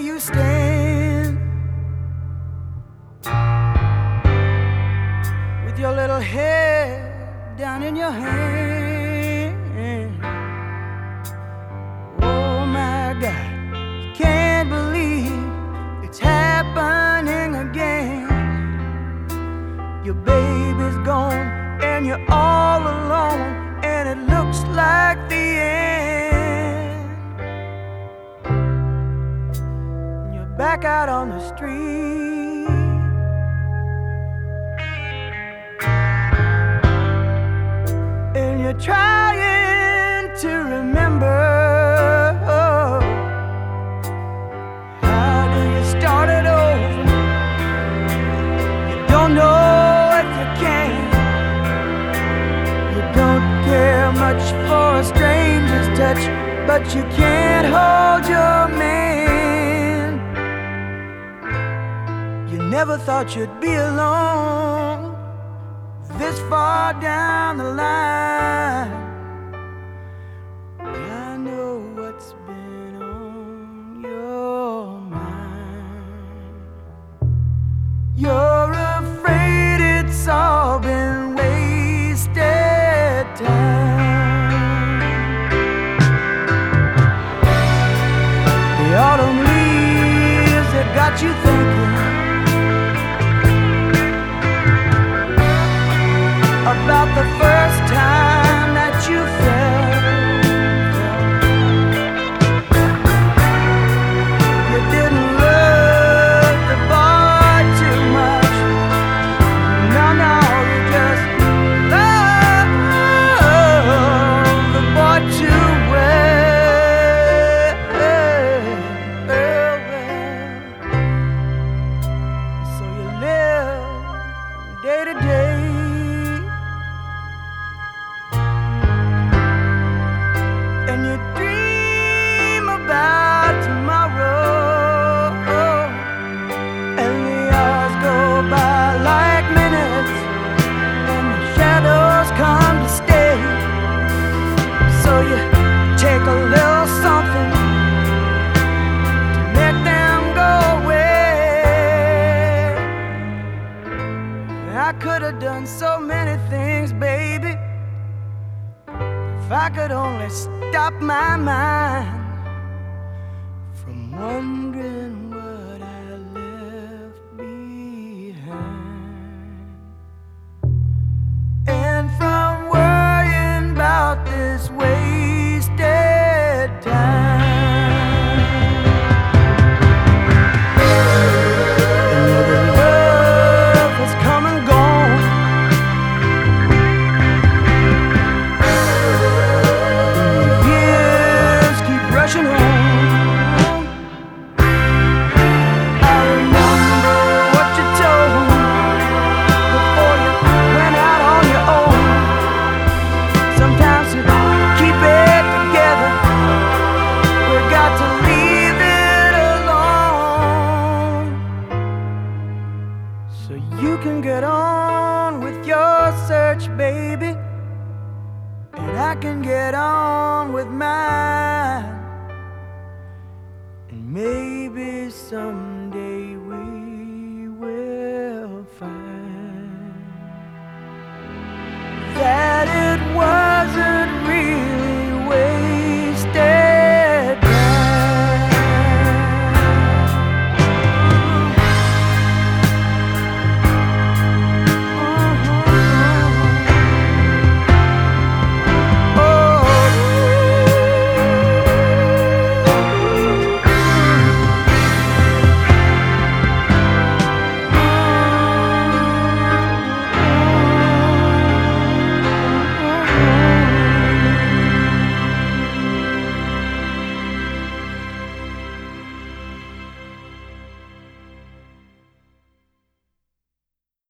you stand with your little head down in your hand. Oh my God, can't believe it's happening again. Your baby's gone and you're all alone, and it looks like the end. You're back out on the street, and you're trying to remember. How do you start it over? You don't know if you can. You don't care much for a stranger's touch, but you can't hold your man. You never thought you'd be alone this far down the line. I know what's been on your mind. You're afraid it's all been wasted time. The autumn leaves that got you thinking about the first time that you fell. You didn't love the boy too much. No, no, you just love the boy too well. So you live day to day, and you dream about tomorrow, and the hours go by like minutes, and the shadows come to stay. So you take a little something to make them go away. I could have done so many things, baby, if I could only stop my mind from wondering what I left behind, and from worrying about this wasted time. Another love has come and gone. Years keep rushing on. I remember what you told me before you went out on your own. Sometimes to keep it together, we got to leave it alone, so you can get on with your search, baby, and I can get on with mine. And maybe someday we will find that